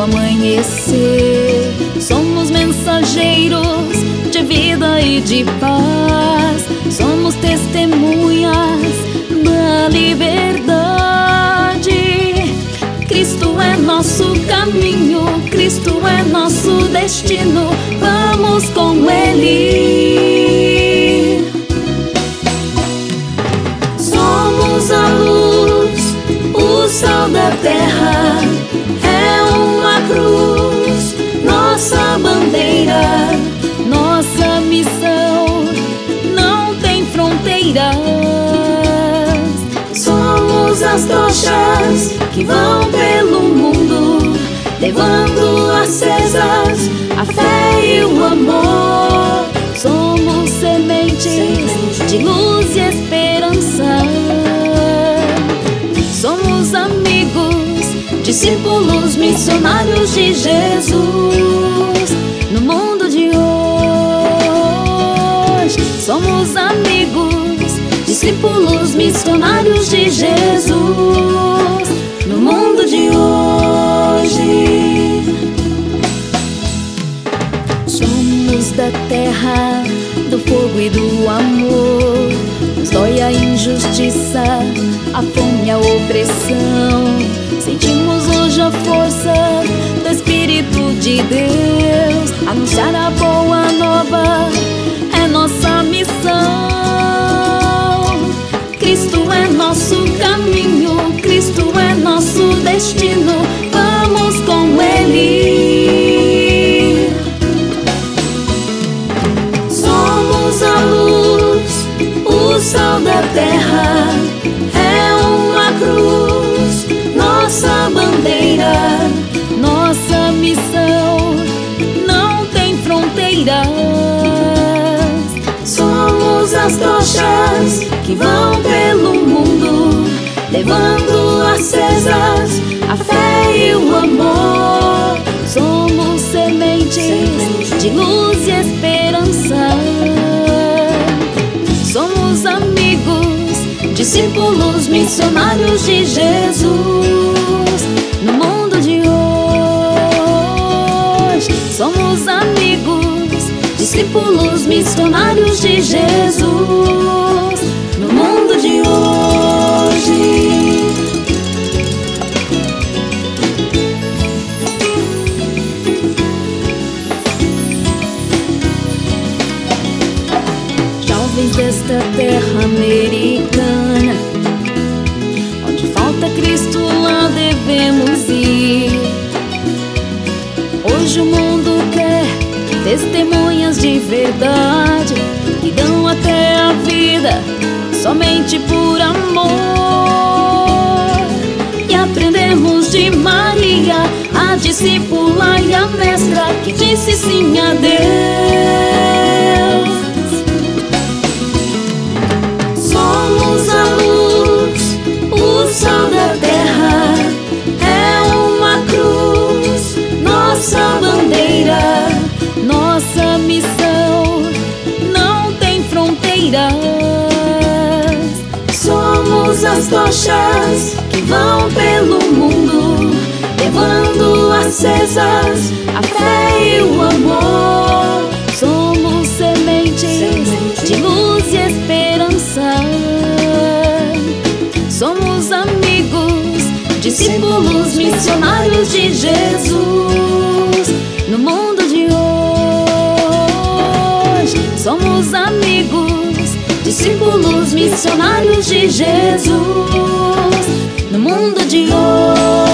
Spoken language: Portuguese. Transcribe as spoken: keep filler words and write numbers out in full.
novo amanhecer. Somos mensageiros de vida e de paz. Somos testemunhas da liberdade. Cristo é nosso caminho, Cristo é nosso destino. Vamos com Ele. Somos a luz, o sal da terra. É uma cruz, nossa bandeira. Nossa missão não tem fronteiras. Somos as tochas que vão pelo mundo, levando acesas a fé e o amor. Somos sementes de luz e esperança. Somos amigos, discípulos, missionários de Jesus no mundo de hoje. Somos amigos, discípulos, missionários de Jesus no mundo de hoje. Somos da terra, do fogo e do amor. Nos dói a injustiça, a fome e a opressão. Sentimos hoje a força do Espírito de Deus. Anunciar a boa nova é nossa missão. Cristo é nosso caminho, Cristo é nosso destino. Vamos com Ele. Somos a luz, o sal da terra. É uma cruz, nossa bandeira. Nossa missão não tem fronteiras. Somos as tochas que vão pelo mundo, levando acesas a fé e o amor. Somos sementes de luz e esperança. Somos amigos, discípulos, missionários de Jesus no mundo de hoje. Somos amigos, discípulos, missionários de Jesus no mundo de hoje. Jovens desta terra americana, onde falta Cristo, lá devemos ir. Hoje o mundo quer testemunhas de verdade, que dão até a vida somente por amor. E aprendemos de Maria, a discípula e a mestra, que disse sim a Deus. Somos a luz, o sal da terra. É uma cruz, nossa bandeira. Nossa missão não tem fronteiras. Somos as tochas que vão pelo mundo, levando acesas a fé e o amor. Somos sementes de luz e esperança. Somos amigos, discípulos, missionários de Jesus no mundo de hoje. Somos amigos, discípulos, missionários de Jesus no mundo de hoje.